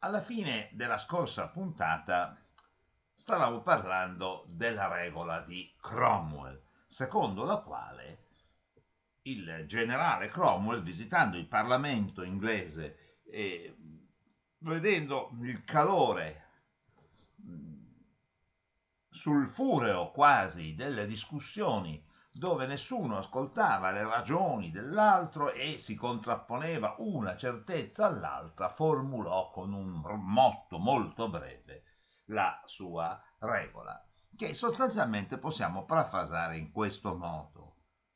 Alla fine della scorsa puntata stavamo parlando della regola di Cromwell, secondo la quale il generale Cromwell, visitando il Parlamento inglese e vedendo il calore sulfureo quasi delle discussioni dove nessuno ascoltava le ragioni dell'altro e si contrapponeva una certezza all'altra, formulò con un motto molto breve la sua regola, che sostanzialmente possiamo parafrasare in questo modo.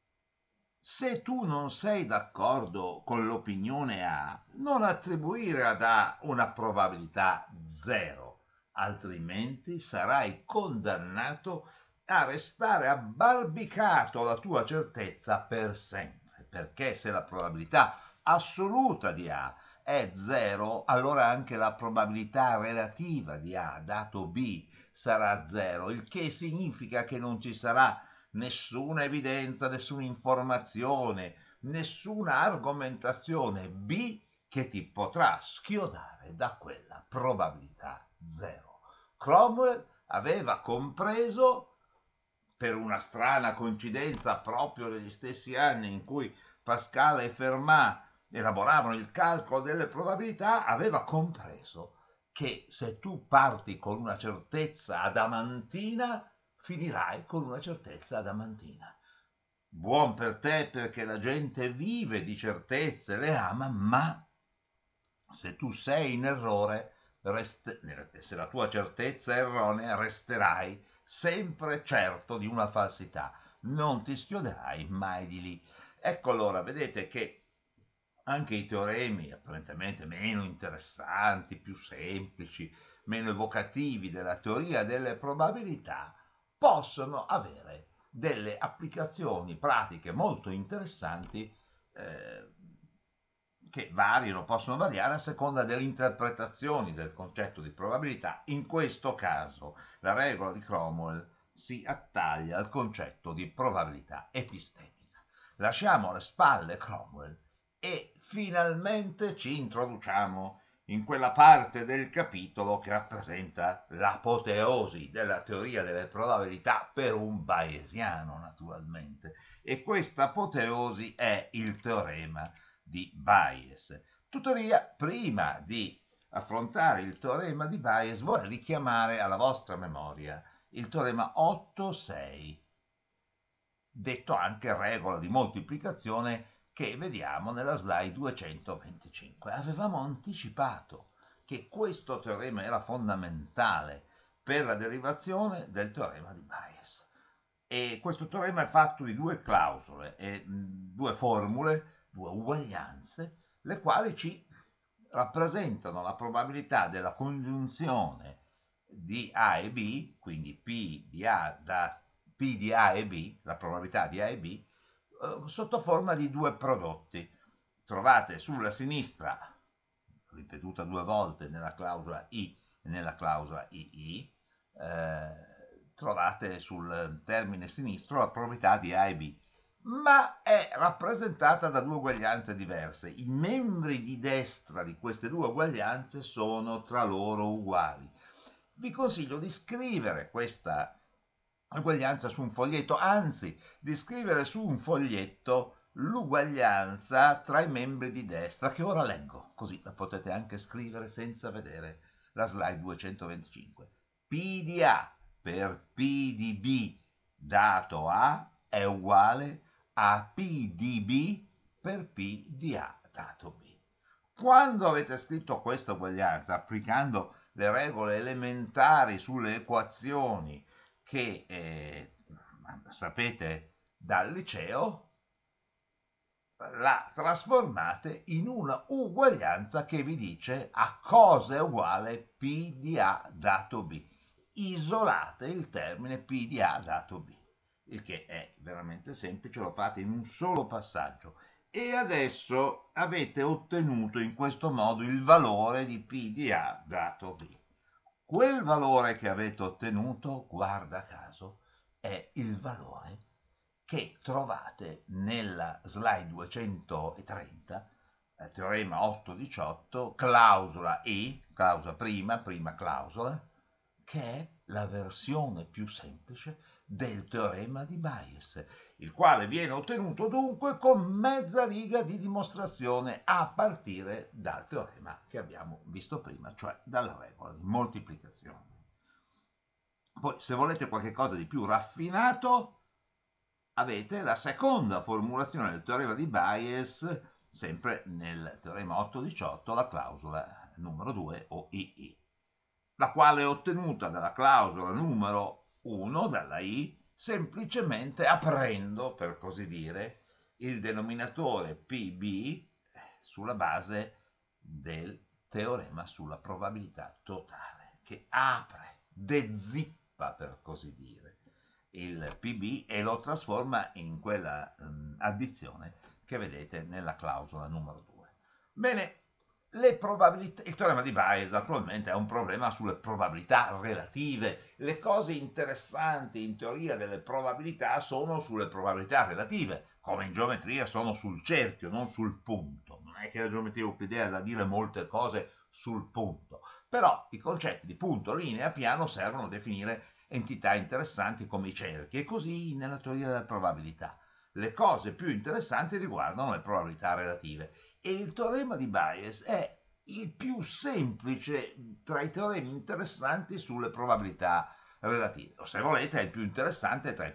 Se tu non sei d'accordo con l'opinione A, non attribuire ad A una probabilità zero, altrimenti sarai condannato a restare abbarbicato alla tua certezza per sempre, perché se la probabilità assoluta di A è zero, allora anche la probabilità relativa di A dato B sarà zero, il che significa che non ci sarà nessuna evidenza, nessuna informazione, nessuna argomentazione B che ti potrà schiodare da quella probabilità zero. Cromwell aveva compreso, per una strana coincidenza proprio negli stessi anni in cui Pascal e Fermat elaboravano il calcolo delle probabilità, aveva compreso che se tu parti con una certezza adamantina, finirai con una certezza adamantina. Buon per te perché la gente vive di certezze, le ama, ma se tu sei in errore, se la tua certezza è erronea, resterai sempre certo di una falsità, non ti schioderai mai di lì. Ecco allora, vedete che anche i teoremi apparentemente meno interessanti, più semplici, meno evocativi della teoria delle probabilità possono avere delle applicazioni pratiche molto interessanti eh, che variano, possono variare a seconda delle interpretazioni del concetto di probabilità. In questo caso la regola di Cromwell si attaglia al concetto di probabilità epistemica. Lasciamo alle spalle Cromwell e finalmente ci introduciamo in quella parte del capitolo che rappresenta l'apoteosi della teoria delle probabilità per un bayesiano, naturalmente. E questa apoteosi è il teorema di Bayes. Tuttavia, prima di affrontare il teorema di Bayes, vorrei richiamare alla vostra memoria il teorema 8-6, detto anche regola di moltiplicazione, che vediamo nella slide 225. Avevamo anticipato che questo teorema era fondamentale per la derivazione del teorema di Bayes. E questo teorema è fatto di due clausole e due formule, due uguaglianze, le quali ci rappresentano la probabilità della congiunzione di A e B, quindi P di A e B, la probabilità di A e B, sotto forma di due prodotti. Trovate sulla sinistra, ripetuta due volte nella clausola I e nella clausola II, trovate sul termine sinistro la probabilità di A e B, ma è rappresentata da due uguaglianze diverse. I membri di destra di queste due uguaglianze sono tra loro uguali. Vi consiglio di scrivere questa uguaglianza su un foglietto, anzi di scrivere su un foglietto l'uguaglianza tra i membri di destra, che ora leggo, così la potete anche scrivere senza vedere la slide 225. P di A per P di B dato A è uguale a P di B per P di A dato B. Quando avete scritto questa uguaglianza, applicando le regole elementari sulle equazioni che sapete dal liceo, la trasformate in una uguaglianza che vi dice a cosa è uguale P di A dato B. Isolate il termine P di A dato B, il che è veramente semplice, lo fate in un solo passaggio. E adesso avete ottenuto in questo modo il valore di P di A dato B. Quel valore che avete ottenuto, guarda caso, è il valore che trovate nella slide 230 teorema 818, clausola E, clausola prima clausola, che è la versione più semplice del teorema di Bayes, il quale viene ottenuto dunque con mezza riga di dimostrazione a partire dal teorema che abbiamo visto prima, cioè dalla regola di moltiplicazione. Poi, se volete qualcosa di più raffinato, avete la seconda formulazione del teorema di Bayes, sempre nel teorema 818, la clausola numero 2 o II, la quale è ottenuta dalla clausola numero 1, dalla I, semplicemente aprendo, per così dire, il denominatore PB sulla base del teorema sulla probabilità totale, che apre, dezippa, per così dire, il PB e lo trasforma in quella addizione che vedete nella clausola numero 2. Bene, le probabilità, il teorema di Bayes attualmente è un problema sulle probabilità relative. Le cose interessanti in teoria delle probabilità sono sulle probabilità relative, come in geometria sono sul cerchio, non sul punto. Non è che la geometria euclidea ha da dire molte cose sul punto, però i concetti di punto, linea, piano servono a definire entità interessanti come i cerchi, e così nella teoria della probabilità. Le cose più interessanti riguardano le probabilità relative, e il teorema di Bayes è il più semplice tra i teoremi interessanti sulle probabilità relative, o se volete è il più interessante tra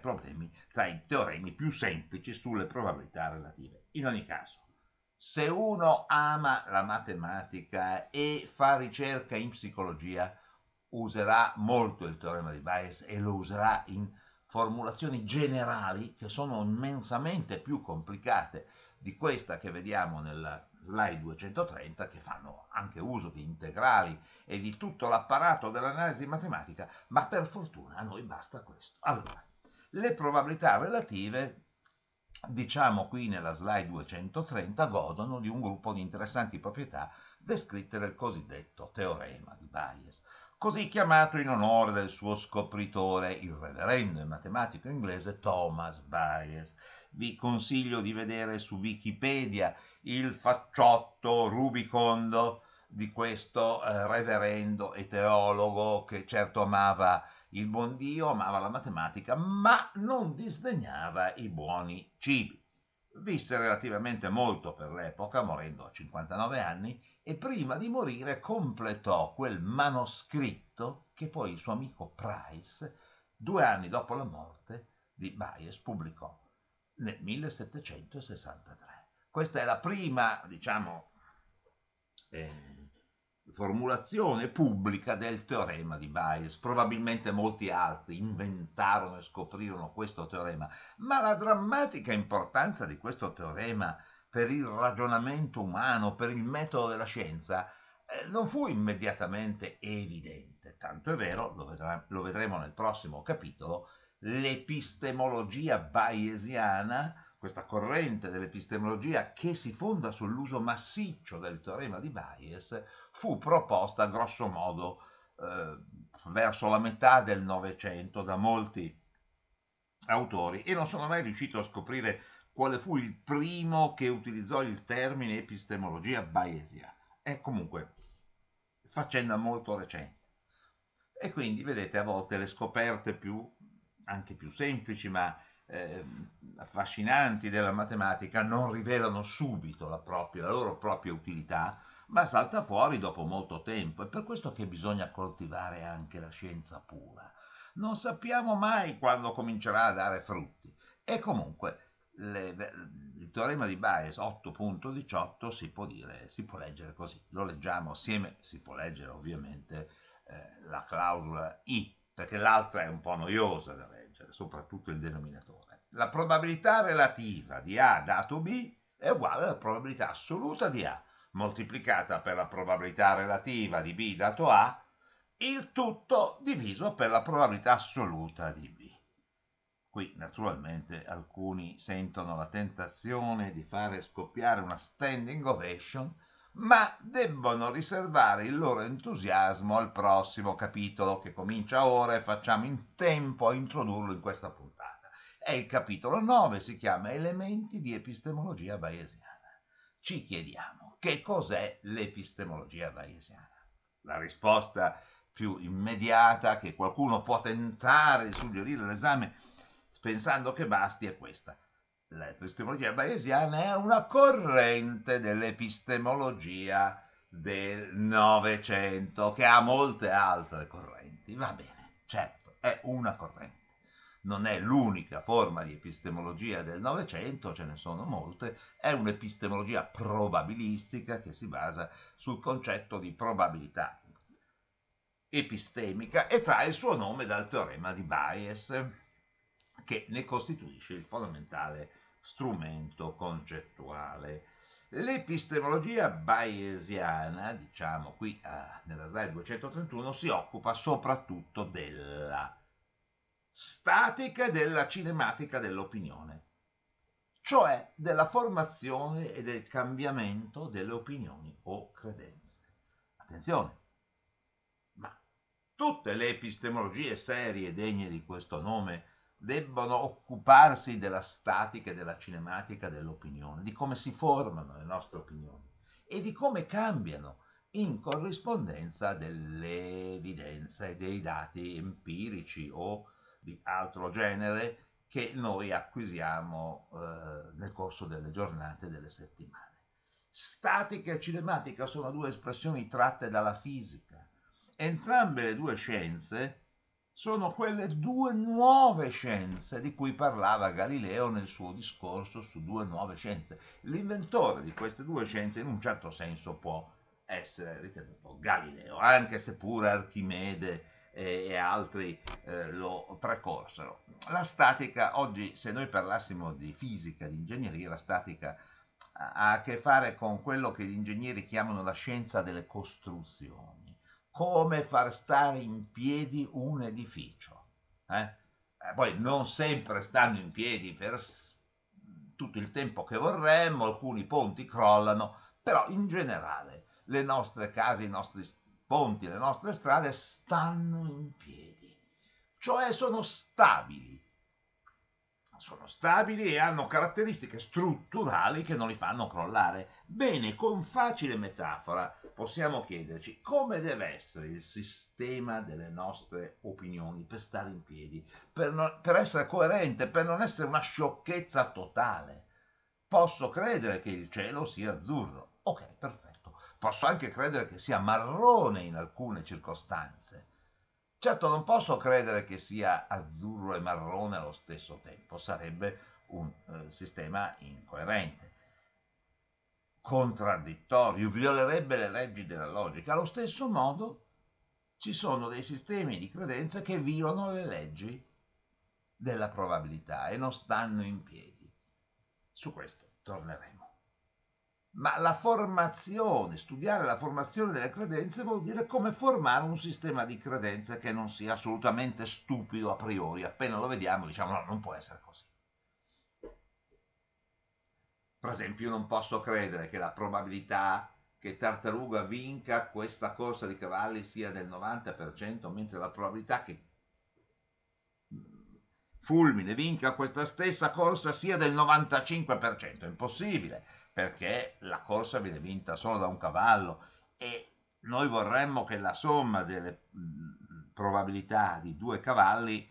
i teoremi più semplici sulle probabilità relative. In ogni caso, se uno ama la matematica e fa ricerca in psicologia, userà molto il teorema di Bayes e lo userà in formulazioni generali che sono immensamente più complicate di questa che vediamo nella slide 230, che fanno anche uso di integrali e di tutto l'apparato dell'analisi matematica, ma per fortuna a noi basta questo. Allora, le probabilità relative, diciamo qui nella slide 230, godono di un gruppo di interessanti proprietà descritte nel cosiddetto teorema di Bayes, così chiamato in onore del suo scopritore, il reverendo e matematico inglese Thomas Bayes. Vi consiglio di vedere su Wikipedia il facciotto rubicondo di questo reverendo e teologo che certo amava il buon Dio, amava la matematica, ma non disdegnava i buoni cibi. Visse relativamente molto per l'epoca, morendo a 59 anni, e prima di morire completò quel manoscritto che poi il suo amico Price, 2 anni dopo la morte di Bayes, pubblicò nel 1763. Questa è la prima, diciamo, formulazione pubblica del teorema di Bayes. Probabilmente molti altri inventarono e scoprirono questo teorema, ma la drammatica importanza di questo teorema per il ragionamento umano, per il metodo della scienza, non fu immediatamente evidente. Tanto è vero, lo vedremo nel prossimo capitolo, l'epistemologia bayesiana, questa corrente dell'epistemologia che si fonda sull'uso massiccio del teorema di Bayes, fu proposta grosso modo verso la metà del Novecento da molti autori, e non sono mai riuscito a scoprire quale fu il primo che utilizzò il termine epistemologia bayesiana. È comunque faccenda molto recente. E quindi vedete, a volte le scoperte anche più semplici, ma affascinanti della matematica non rivelano subito la loro propria utilità, ma salta fuori dopo molto tempo. È per questo che bisogna coltivare anche la scienza pura. Non sappiamo mai quando comincerà a dare frutti. E comunque il teorema di Bayes 8.18 si può leggere così. Lo leggiamo assieme, si può leggere ovviamente la clausola I, perché l'altra è un po' noiosa da leggere, soprattutto il denominatore. La probabilità relativa di A dato B è uguale alla probabilità assoluta di A, moltiplicata per la probabilità relativa di B dato A, il tutto diviso per la probabilità assoluta di B. Qui naturalmente alcuni sentono la tentazione di fare scoppiare una standing ovation, ma debbono riservare il loro entusiasmo al prossimo capitolo che comincia ora, e facciamo in tempo a introdurlo in questa puntata. È il capitolo 9, si chiama Elementi di epistemologia bayesiana. Ci chiediamo che cos'è l'epistemologia bayesiana? La risposta più immediata che qualcuno può tentare di suggerire all'esame pensando che basti è questa. L'epistemologia bayesiana è una corrente dell'epistemologia del Novecento che ha molte altre correnti. Va bene, certo, è una corrente. Non è l'unica forma di epistemologia del Novecento, ce ne sono molte, è un'epistemologia probabilistica che si basa sul concetto di probabilità epistemica e trae il suo nome dal teorema di Bayes, che ne costituisce il fondamentale strumento concettuale. L'epistemologia bayesiana, diciamo qui nella slide 231, si occupa soprattutto della statica e della cinematica dell'opinione, cioè della formazione e del cambiamento delle opinioni o credenze. Attenzione, ma tutte le epistemologie serie degne di questo nome debbono occuparsi della statica e della cinematica dell'opinione, di come si formano le nostre opinioni e di come cambiano in corrispondenza delle evidenze e dei dati empirici o di altro genere che noi acquisiamo nel corso delle giornate e delle settimane. Statica e cinematica sono due espressioni tratte dalla fisica. Entrambe le due scienze sono quelle due nuove scienze di cui parlava Galileo nel suo discorso su due nuove scienze. L'inventore di queste due scienze in un certo senso può essere ritenuto Galileo, anche se pure Archimede e altri lo precorsero. La statica, oggi se noi parlassimo di fisica, di ingegneria, la statica ha a che fare con quello che gli ingegneri chiamano la scienza delle costruzioni, come far stare in piedi un edificio. Poi non sempre stanno in piedi per tutto il tempo che vorremmo, alcuni ponti crollano, però in generale le nostre case, i nostri ponti, le nostre strade stanno in piedi, cioè sono stabili e hanno caratteristiche strutturali che non li fanno crollare. Bene, con facile metafora possiamo chiederci come deve essere il sistema delle nostre opinioni per stare in piedi, per essere coerente, per non essere una sciocchezza totale. Posso credere che il cielo sia azzurro, ok, perfetto. Posso anche credere che sia marrone in alcune circostanze. Certo, non posso credere che sia azzurro e marrone allo stesso tempo, sarebbe un sistema incoerente, contraddittorio, violerebbe le leggi della logica. Allo stesso modo ci sono dei sistemi di credenza che violano le leggi della probabilità e non stanno in piedi. Su questo torneremo. Ma la formazione, studiare la formazione delle credenze vuol dire come formare un sistema di credenze che non sia assolutamente stupido a priori. Appena lo vediamo diciamo no, non può essere così. Per esempio, io non posso credere che la probabilità che Tartaruga vinca questa corsa di cavalli sia del 90%, mentre la probabilità che Fulmine vinca questa stessa corsa sia del 95%. È impossibile, perché la corsa viene vinta solo da un cavallo e noi vorremmo che la somma delle probabilità di due cavalli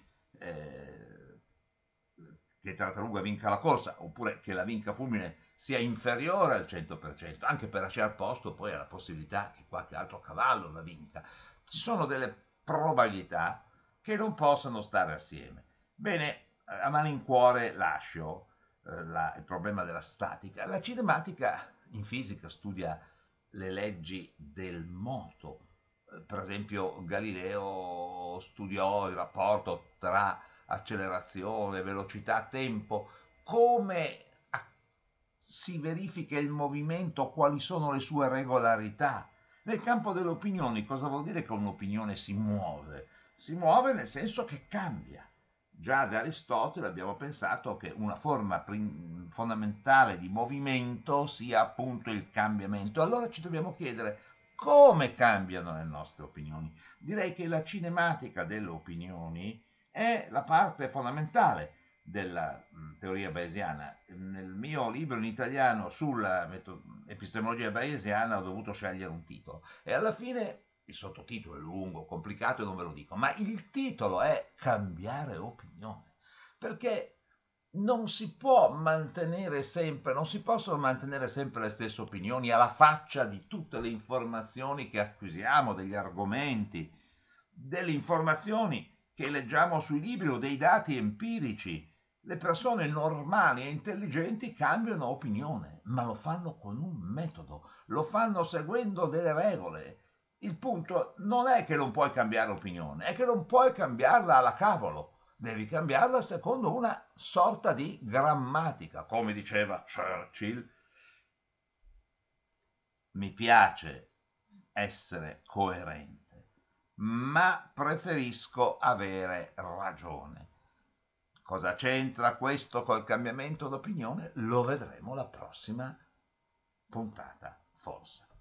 che Tartaruga vinca la corsa oppure che la vinca Fulmine sia inferiore al 100%, anche per lasciare posto poi alla possibilità che qualche altro cavallo la vinca. Ci sono delle probabilità che non possono stare assieme. Bene, a malincuore lascio il problema della statica. La cinematica in fisica studia le leggi del moto. Per esempio Galileo studiò il rapporto tra accelerazione, velocità, tempo, come si verifica il movimento, quali sono le sue regolarità. Nel campo delle opinioni, cosa vuol dire che un'opinione si muove? Si muove nel senso che cambia. Già da Aristotele abbiamo pensato che una forma fondamentale di movimento sia appunto il cambiamento. Allora ci dobbiamo chiedere come cambiano le nostre opinioni. Direi che la cinematica delle opinioni è la parte fondamentale. della teoria bayesiana. Nel mio libro in italiano sulla epistemologia bayesiana ho dovuto scegliere un titolo e alla fine il sottotitolo è lungo, complicato e non ve lo dico, ma il titolo è Cambiare opinione, perché non si può mantenere sempre, non si possono mantenere sempre le stesse opinioni alla faccia di tutte le informazioni che acquisiamo, degli argomenti, delle informazioni che leggiamo sui libri o dei dati empirici. Le persone normali e intelligenti cambiano opinione, ma lo fanno con un metodo, lo fanno seguendo delle regole. Il punto non è che non puoi cambiare opinione, è che non puoi cambiarla alla cavolo. Devi cambiarla secondo una sorta di grammatica, come diceva Churchill. Mi piace essere coerente, ma preferisco avere ragione. Cosa c'entra questo col cambiamento d'opinione? Lo vedremo la prossima puntata, forse.